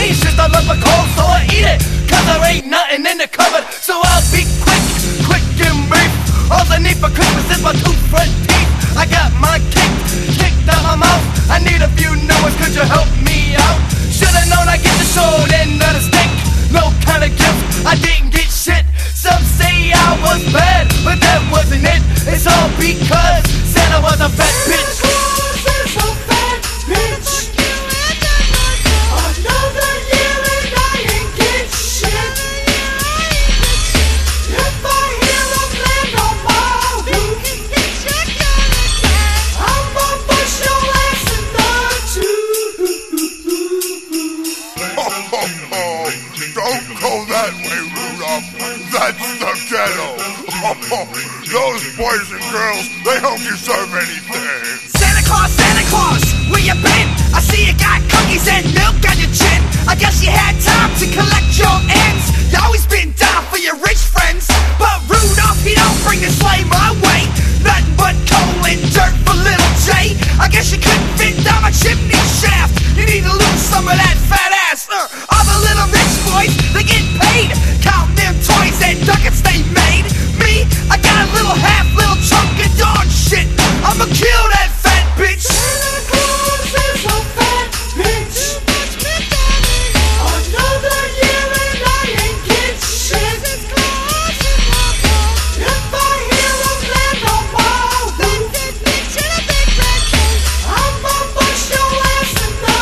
days just to love a cold, so I eat it. Cause there ain't nothing in the cupboard, so I'll be quick and brief. All I need for Christmas is my two front teeth. I got my kicked out my mouth. I need a few new ones, could you help me out? Should've known I get the short end of the stick. No kind of gift, I didn't get shit. Some say I was bad, but that wasn't it. It's all because Santa was a fat bitch. Don't go that way, Rudolph. That's the ghetto. Those boys and girls, they don't deserve anything. Santa Claus, where you been? I see you got cookies and milk on your chin. I guess you had time to collect your ends. You always been down for your rich friends, but Rudolph, he don't bring the sleigh my way. Nothing but coal and dirt for little J. I guess you couldn't fit down my chimney shaft. You need to lose some of that fat ass. All the little rich boys, they get paid counting them toys and ducats they made. Me, I got a little chunk of dog shit. I'ma kill that fat bitch. Santa Claus is a fat bitch. Another year and I ain't get shit. If I hear him land on my roof, I'ma bust your ass in the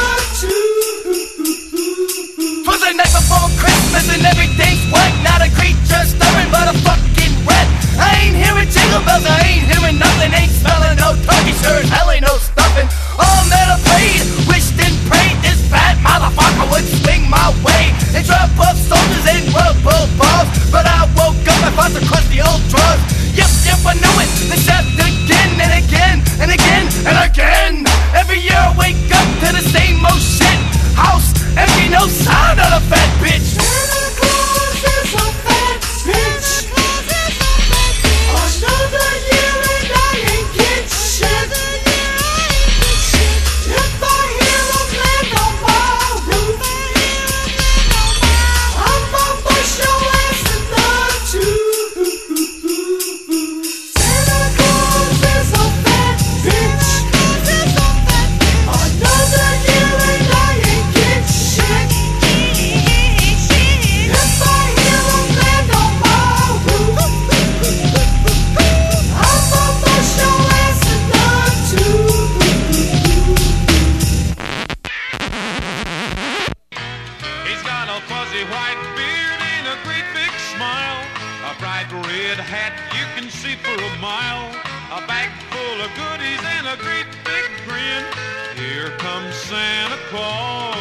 tooth. For the night before Christmas and everything's wet. Not a creature stirring but a fucking rat. I ain't hearing jingle bells, I ain't hearing nothing. Ain't smelling no turkey, sure as hell ain't no stuffing. All men are prayed, wished and prayed this fat motherfucker would swing my way and drop off soldiers and rubber balls. But I woke up and found the crusty old drawers. Yep, I know it. The shaft again and again and again and again. Every year I wake up to the same old shit. House empty, no sign of the fat bitch. Santa Claus is a fat bitch. Another year and I ain't get shit. If I hear him land on my roof, I'ma bust your ass in the tooth. Santa Claus is a fat bitch. Another year and I ain't get shit. If I hear him land on my roof, I'ma bust your ass in the tooth. He's got a fuzzy white beard and a great big smile, a bright red hat you can see for a mile, a bag full of goodies and a great big grin. Here comes Santa Claus.